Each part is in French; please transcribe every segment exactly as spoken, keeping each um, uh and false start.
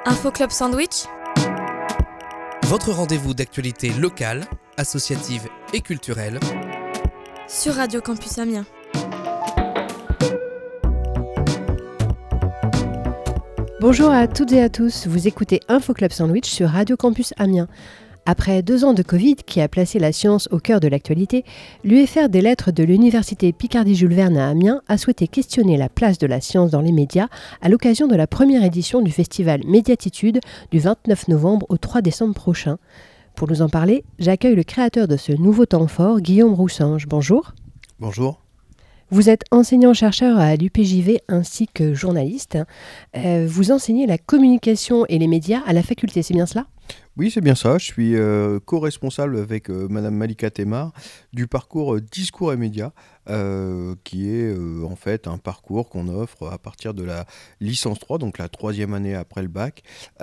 Info Club Sandwich, votre rendez-vous d'actualité locale, associative et culturelle sur Radio Campus Amiens. Bonjour à toutes et à tous, vous écoutez Info Club Sandwich sur Radio Campus Amiens. Après deux ans de Covid qui a placé la science au cœur de l'actualité, l'U F R des lettres de l'Université Picardie-Jules Verne à Amiens a souhaité questionner la place de la science dans les médias à l'occasion de la première édition du festival Médiatitude du vingt-neuf novembre au trois décembre prochain. Pour nous en parler, j'accueille le créateur de ce nouveau temps fort, Guillaume Roussange. Bonjour. Bonjour. Vous êtes enseignant-chercheur à l'U P J V ainsi que journaliste. Euh, vous enseignez la communication et les médias à la faculté, c'est bien cela ? Oui, c'est bien ça. Je suis euh, co-responsable avec euh, Madame Malika Temar du parcours euh, Discours et médias, euh, qui est euh, en fait un parcours qu'on offre à partir de la licence trois, donc la troisième année après le bac,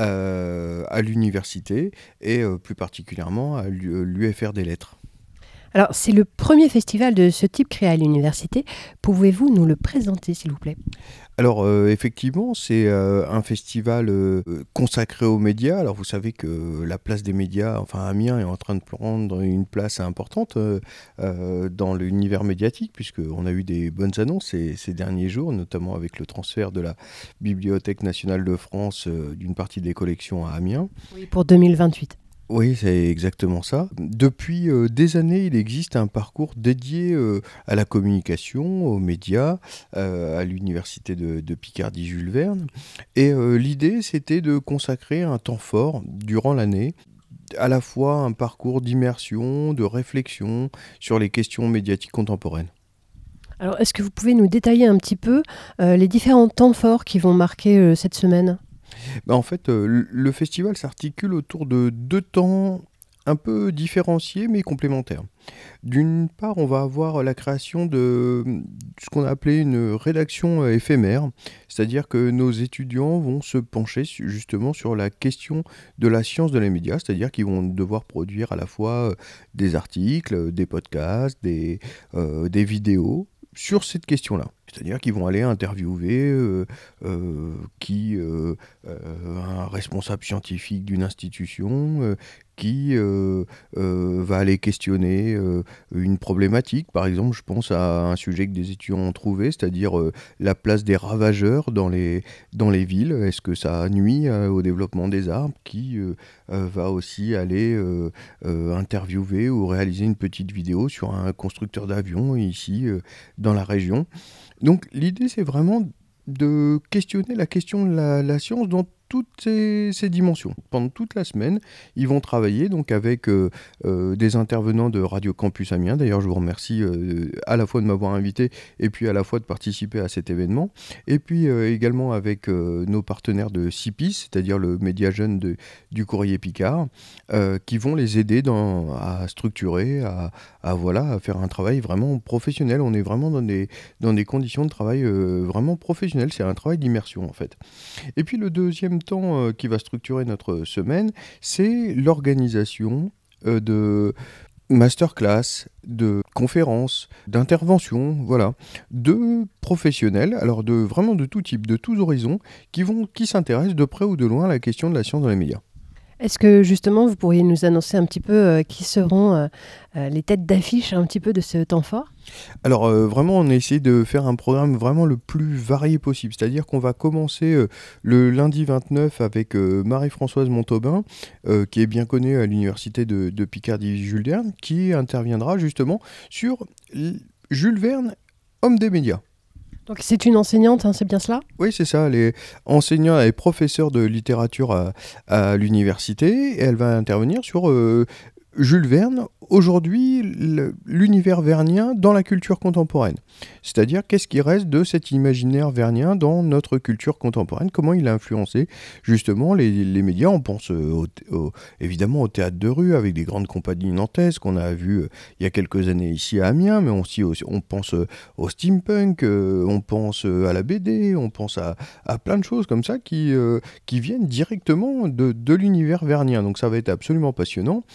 euh, à l'université et euh, plus particulièrement à l'U F R des lettres. Alors, c'est le premier festival de ce type créé à l'université. Pouvez-vous nous le présenter, s'il vous plaît ? Alors, euh, effectivement, c'est euh, un festival euh, consacré aux médias. Alors, vous savez que la place des médias, enfin, Amiens est en train de prendre une place importante euh, euh, dans l'univers médiatique, puisqu'on a eu des bonnes annonces ces, ces derniers jours, notamment avec le transfert de la Bibliothèque nationale de France euh, d'une partie des collections à Amiens. Oui, pour deux mille vingt-huit. Oui, c'est exactement ça. Depuis euh, des années, il existe un parcours dédié euh, à la communication, aux médias, euh, à l'université de, de Picardie-Jules Verne. Et euh, l'idée, c'était de consacrer un temps fort durant l'année, à la fois un parcours d'immersion, de réflexion sur les questions médiatiques contemporaines. Alors, est-ce que vous pouvez nous détailler un petit peu euh, les différents temps forts qui vont marquer euh, cette semaine ? Ben en fait, euh, le festival s'articule autour de deux temps un peu différenciés mais complémentaires. D'une part, on va avoir la création de ce qu'on a appelé une rédaction éphémère, c'est-à-dire que nos étudiants vont se pencher justement sur la question de la science de la média, c'est-à-dire qu'ils vont devoir produire à la fois des articles, des podcasts, des, euh, des vidéos sur cette question-là. C'est-à-dire qu'ils vont aller interviewer euh, euh, qui, euh, euh, un responsable scientifique d'une institution euh, qui euh, euh, va aller questionner euh, une problématique. Par exemple, je pense à un sujet que des étudiants ont trouvé, c'est-à-dire euh, la place des ravageurs dans les, dans les villes. Est-ce que ça nuit euh, au développement des arbres ? Qui euh, euh, va aussi aller euh, euh, interviewer ou réaliser une petite vidéo sur un constructeur d'avions ici euh, dans la région. Donc l'idée, c'est vraiment de questionner la question de la, la science dans toutes ces, ces dimensions. Pendant toute la semaine, ils vont travailler donc avec euh, euh, des intervenants de Radio Campus Amiens. D'ailleurs, je vous remercie euh, à la fois de m'avoir invité et puis à la fois de participer à cet événement. Et puis euh, également avec euh, nos partenaires de C I P I S, c'est-à-dire le média jeune de, du Courrier Picard, euh, qui vont les aider dans, à structurer, à, à, voilà, à faire un travail vraiment professionnel. On est vraiment dans des, dans des conditions de travail euh, vraiment professionnelles. C'est un travail d'immersion en fait. Et puis le deuxième temps euh, qui va structurer notre semaine, c'est l'organisation euh, de masterclass, de conférences, d'interventions, voilà, de professionnels, alors de vraiment de tout type, de tous horizons, qui vont, qui s'intéressent de près ou de loin à la question de la science dans les médias. Est-ce que justement vous pourriez nous annoncer un petit peu euh, qui seront euh, euh, les têtes d'affiche un petit peu de ce temps fort ? Alors euh, vraiment, on a essayé de faire un programme vraiment le plus varié possible. C'est-à-dire qu'on va commencer euh, le lundi vingt-neuf avec euh, Marie-Françoise Montaubin, euh, qui est bien connue à l'université de, de Picardie-Jules Verne, qui interviendra justement sur l- Jules Verne, homme des médias. Donc c'est une enseignante, hein, c'est bien cela ? Oui, c'est ça. Elle est enseignante, elle est professeure de littérature à, à l'université et elle va intervenir sur euh, Jules Verne, aujourd'hui, le, l'univers vernien dans la culture contemporaine. C'est-à-dire, qu'est-ce qui reste de cet imaginaire vernien dans notre culture contemporaine ? Comment il a influencé, justement, les, les médias ? On pense au, au, évidemment au théâtre de rue, avec des grandes compagnies nantaises qu'on a vues euh, il y a quelques années ici à Amiens, mais aussi, aussi on pense euh, au steampunk, euh, on pense euh, à la B D, on pense à, à plein de choses comme ça qui, euh, qui viennent directement de, de l'univers vernien. Donc ça va être absolument passionnant.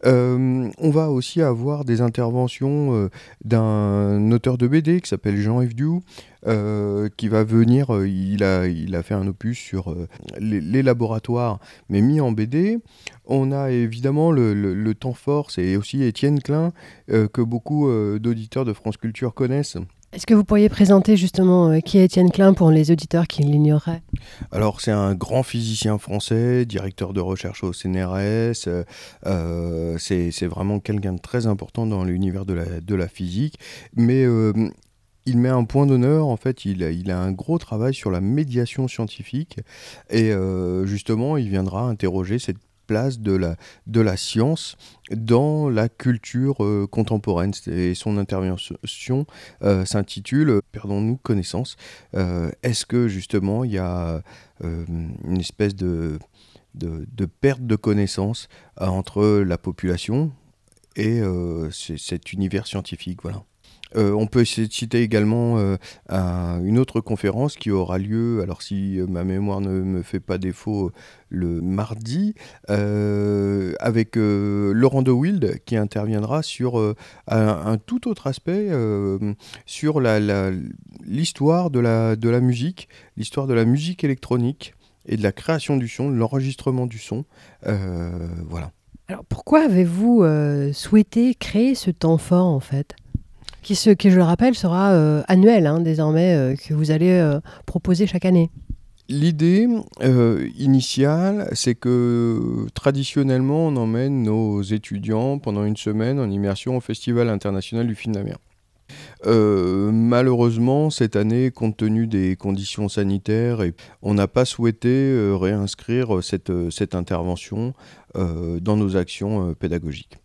Euh, on va aussi avoir des interventions euh, d'un auteur de B D qui s'appelle Jean-Yves Diou, euh, qui va venir, euh, il, a, il a fait un opus sur euh, les, les laboratoires, mais mis en B D. On a évidemment le, le, le temps fort, c'est aussi Étienne Klein, euh, que beaucoup euh, d'auditeurs de France Culture connaissent. Est-ce que vous pourriez présenter justement euh, qui est Étienne Klein pour les auditeurs qui l'ignoreraient ? Alors c'est un grand physicien français, directeur de recherche au C N R S, euh, euh, c'est, c'est vraiment quelqu'un de très important dans l'univers de la, de la physique, mais euh, il met un point d'honneur, en fait, il a, il a un gros travail sur la médiation scientifique, et euh, justement il viendra interroger cette place de la, de la science dans la culture euh, contemporaine. Et son intervention euh, s'intitule « Perdons-nous connaissance euh, ». Est-ce que justement il y a euh, une espèce de, de, de perte de connaissance euh, entre la population et euh, cet univers scientifique, voilà. Euh, on peut citer également euh, un, une autre conférence qui aura lieu, alors si ma mémoire ne me fait pas défaut, le mardi, euh, avec euh, Laurent de Wild qui interviendra sur euh, un, un tout autre aspect, euh, sur la, la, l'histoire de la, de la musique, l'histoire de la musique électronique et de la création du son, de l'enregistrement du son. Euh, voilà. Alors pourquoi avez-vous euh, souhaité créer ce temps fort en fait ? Qui, ce, qui, je le rappelle, sera euh, annuel hein, désormais, euh, que vous allez euh, proposer chaque année. L'idée euh, initiale, c'est que traditionnellement, on emmène nos étudiants pendant une semaine en immersion au Festival international du film d'Amiens. Euh, malheureusement, cette année, compte tenu des conditions sanitaires, et on n'a pas souhaité euh, réinscrire cette, cette intervention euh, dans nos actions euh, pédagogiques.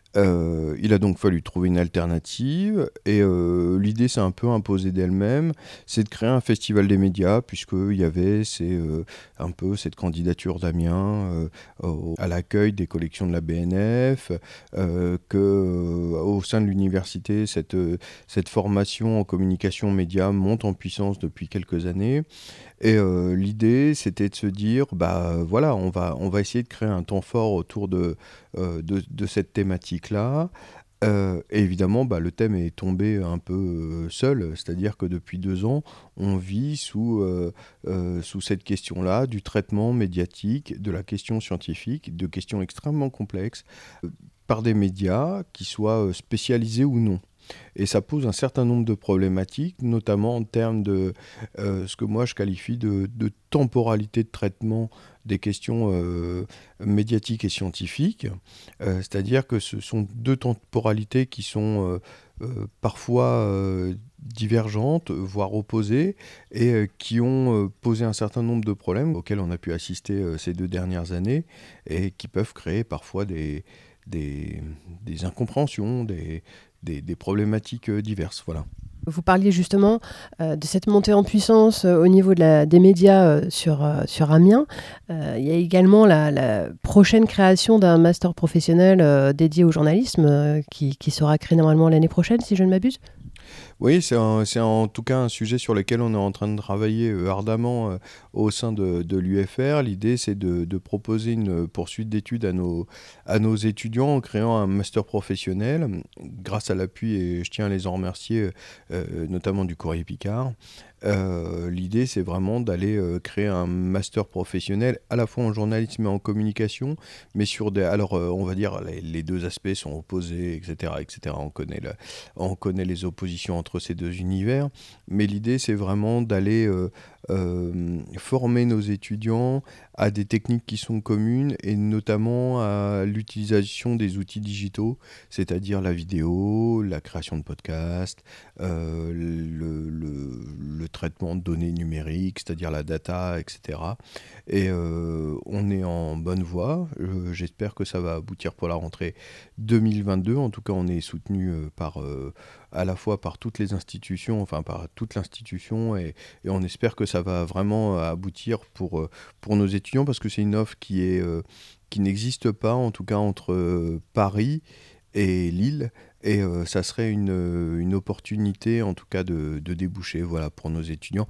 Euh, il a donc fallu trouver une alternative et euh, l'idée s'est un peu imposée d'elle-même, c'est de créer un festival des médias puisqu'il y avait c'est, euh, un peu cette candidature d'Amiens euh, au, à l'accueil des collections de la B N F, euh, que euh, au sein de l'université cette, cette formation en communication média monte en puissance depuis quelques années. Et euh, l'idée, c'était de se dire, bah voilà, on va, on va essayer de créer un temps fort autour de, euh, de, de cette thématique-là. Euh, et évidemment, bah, le thème est tombé un peu euh, seul, c'est-à-dire que depuis deux ans, on vit sous, euh, euh, sous cette question-là, du traitement médiatique, de la question scientifique, de questions extrêmement complexes, euh, par des médias qui soient spécialisés ou non. Et ça pose un certain nombre de problématiques, notamment en termes de euh, ce que moi je qualifie de, de temporalité de traitement des questions euh, médiatiques et scientifiques. Euh, c'est-à-dire que ce sont deux temporalités qui sont euh, euh, parfois euh, divergentes, voire opposées, et euh, qui ont euh, posé un certain nombre de problèmes auxquels on a pu assister euh, ces deux dernières années, et qui peuvent créer parfois des, des, des incompréhensions, des Des, des problématiques euh, diverses. Voilà. Vous parliez justement euh, de cette montée en puissance euh, au niveau de la, des médias euh, sur, euh, sur Amiens. Euh, il y a également la, la prochaine création d'un master professionnel euh, dédié au journalisme euh, qui, qui sera créé normalement l'année prochaine, si je ne m'abuse. Oui, c'est, un, c'est en tout cas un sujet sur lequel on est en train de travailler euh, ardemment euh, au sein de, de l'U F R. L'idée, c'est de, de proposer une poursuite d'études à nos, à nos étudiants en créant un master professionnel, grâce à l'appui, et je tiens à les en remercier, euh, notamment du Courrier Picard. Euh, l'idée, c'est vraiment d'aller euh, créer un master professionnel à la fois en journalisme et en communication, mais sur des... Alors, euh, on va dire, les, les deux aspects sont opposés, et cetera, et cetera. On connaît, le, on connaît les oppositions entre ces deux univers, mais l'idée, c'est vraiment d'aller euh, euh, former nos étudiants à des techniques qui sont communes, et notamment à l'utilisation des outils digitaux, c'est-à-dire la vidéo, la création de podcasts, euh, le, le, le traitement de données numériques, c'est-à-dire la data, et cetera. Et euh, on est en bonne voie. Euh, j'espère que ça va aboutir pour la rentrée deux mille vingt-deux. En tout cas, on est soutenu euh, par, euh, à la fois par toutes les institutions, enfin par toute l'institution, et, et on espère que ça va vraiment aboutir pour, pour nos étudiants, parce que c'est une offre qui, est, euh, qui n'existe pas, en tout cas entre euh, Paris et Lille. Et euh, ça serait une, une opportunité, en tout cas, de, de déboucher, voilà, pour nos étudiants,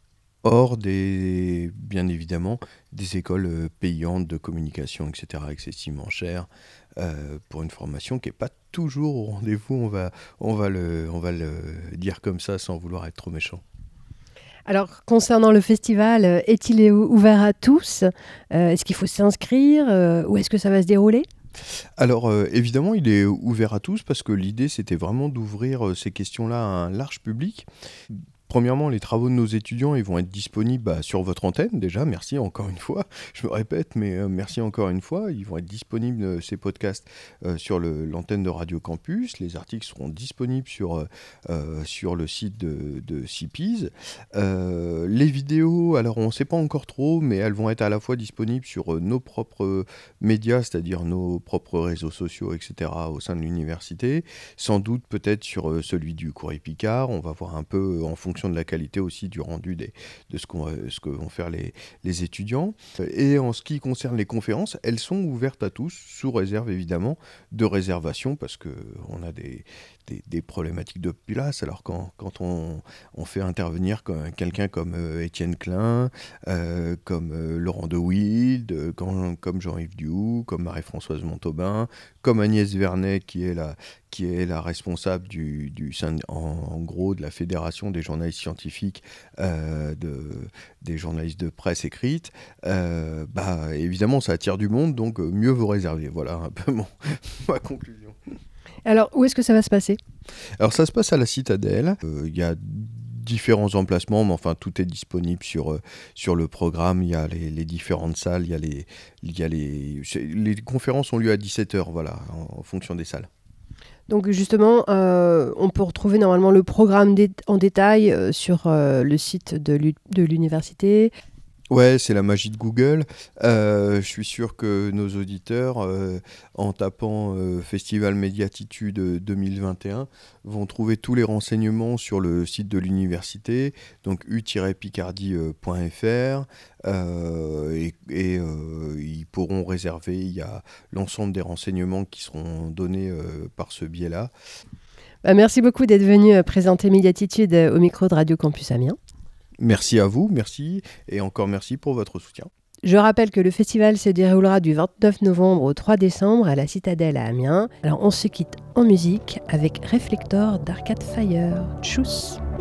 hors des, bien évidemment, des écoles payantes de communication, et cetera, excessivement chères. euh, pour une formation qui n'est pas toujours au rendez-vous, on va, on va le, on va le dire comme ça sans vouloir être trop méchant. Alors, concernant le festival, euh, est-il ouvert à tous ? Euh, Est-ce qu'il faut s'inscrire ? euh, Où est-ce que ça va se dérouler ? Alors euh, évidemment, il est ouvert à tous parce que l'idée, c'était vraiment d'ouvrir euh, ces questions-là à un large public. Premièrement, les travaux de nos étudiants, ils vont être disponibles bah, sur votre antenne, déjà, merci encore une fois, je me répète, mais euh, merci encore une fois, ils vont être disponibles, euh, ces podcasts, euh, sur le, l'antenne de Radio Campus, les articles seront disponibles sur, euh, euh, sur le site de, de C P I S. Euh, les vidéos, alors on ne sait pas encore trop, mais elles vont être à la fois disponibles sur euh, nos propres médias, c'est-à-dire nos propres réseaux sociaux, et cetera, au sein de l'université, sans doute peut-être sur euh, celui du Courrier Picard, on va voir un peu en fonction de la qualité aussi du rendu des, de ce, qu'on, ce que vont faire les, les étudiants. Et en ce qui concerne les conférences, elles sont ouvertes à tous, sous réserve évidemment de réservation, parce qu'on a des, des, des problématiques de place. Alors quand, quand on, on fait intervenir quelqu'un comme euh, Étienne Klein, euh, comme euh, Laurent de Wild, euh, comme, comme Jean-Yves Dioux, comme Marie-Françoise Montauban, comme Agnès Vernet, qui est la, qui est la responsable du, du en, en gros de la Fédération des journalistes scientifiques, euh, de, des journalistes de presse écrite, euh, bah, évidemment ça attire du monde, donc euh, mieux vous réserver. Voilà un peu mon, ma conclusion. Alors, où est-ce que ça va se passer ? Alors ça se passe à la Citadelle, il euh, y a différents emplacements, mais enfin tout est disponible sur, euh, sur le programme, il y a les, les différentes salles, il y a les, y a les, les conférences ont lieu à dix-sept heures, voilà, en, en fonction des salles. Donc justement, euh, on peut retrouver normalement le programme dé- en détail euh, sur euh, le site de, l'u- de l'université. Ouais, c'est la magie de Google. Euh, je suis sûr que nos auditeurs, euh, en tapant euh, Festival Médiatitude deux mille vingt et un, vont trouver tous les renseignements sur le site de l'université, donc u tiret picardie point f r, euh, et, et euh, ils pourront réserver. Il y a l'ensemble des renseignements qui seront donnés euh, par ce biais-là. Bah, merci beaucoup d'être venu euh, présenter Médiatitude euh, au micro de Radio Campus Amiens. Merci à vous, merci, et encore merci pour votre soutien. Je rappelle que le festival se déroulera du vingt-neuf novembre au trois décembre à la Citadelle à Amiens. Alors on se quitte en musique avec Reflector d'Arcade Fire. Tchuss!